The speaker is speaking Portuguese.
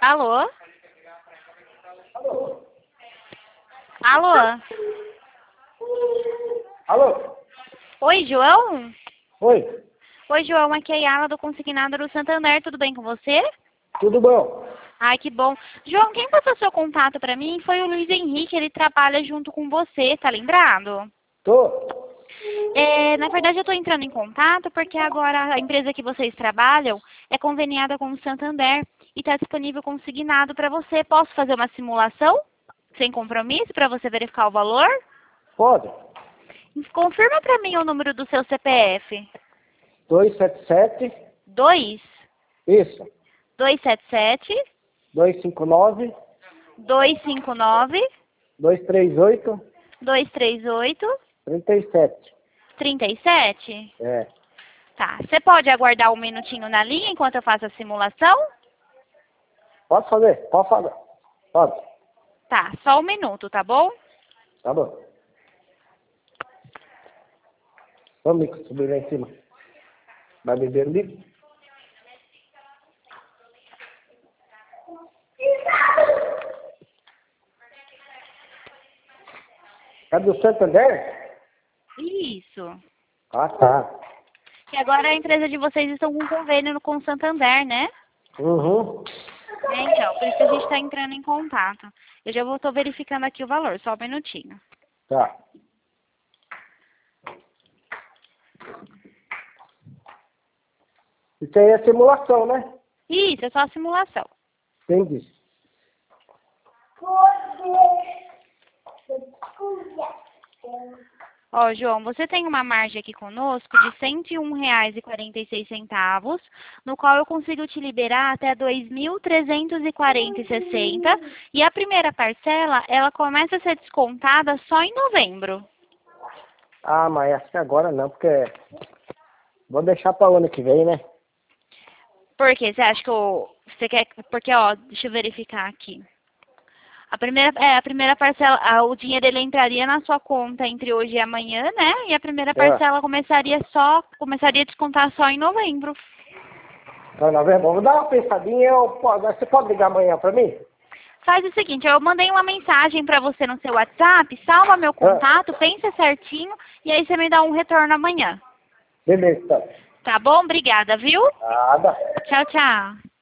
Alô? Alô? Alô? Oi, João? Oi, Oi, João, aqui é a Yala do Consignado do Santander, tudo bem com você? tudo bom? Ai, que bom. João, quem passou seu contato pra mim foi o Luiz Henrique, ele trabalha junto com você, tá lembrado? Tô. Na verdade, eu estou entrando em contato porque agora a empresa que vocês trabalham é conveniada com o Santander e está disponível consignado para você. Posso fazer uma simulação sem compromisso para você verificar o valor? Pode. Confirma para mim o número do seu CPF. 277, 2 isso. 277 259, 259 238, 238 37. 37. É. Tá. Você pode aguardar um minutinho na linha enquanto eu faço a simulação? Pode fazer, pode fazer. Pode. Tá, só um minuto, tá bom? Tá bom. Vamos subir lá em cima. Vai beber ali? É do Santander? Isso. Ah, tá. Que agora a empresa de vocês estão com um convênio com o Santander, né? Uhum. Então, por isso que a gente está entrando em contato. Eu já estou verificando aqui o valor, só um minutinho. Tá. Isso aí é simulação, né? Isso, é só a simulação. Entendi. Ó, João, você tem uma margem aqui conosco de R$ 101,46, no qual eu consigo te liberar até R$ 2.340,60 e a primeira parcela, ela começa a ser descontada só em novembro. Ah, mas acho que agora não, porque vou deixar para o ano que vem, né? Por quê? Você acha que você quer... Porque, ó, deixa eu verificar aqui. A primeira parcela, o dinheiro ele entraria na sua conta entre hoje e amanhã, né? E a primeira É. parcela começaria a descontar só em novembro. Então, na verdade, vou dar uma pensadinha. Você pode ligar amanhã para mim? Faz o seguinte, eu mandei uma mensagem para você no seu WhatsApp, salva meu contato, pensa certinho e aí você me dá um retorno amanhã. Beleza, então. Tá bom? Obrigada, viu? Nada. Tchau, tchau.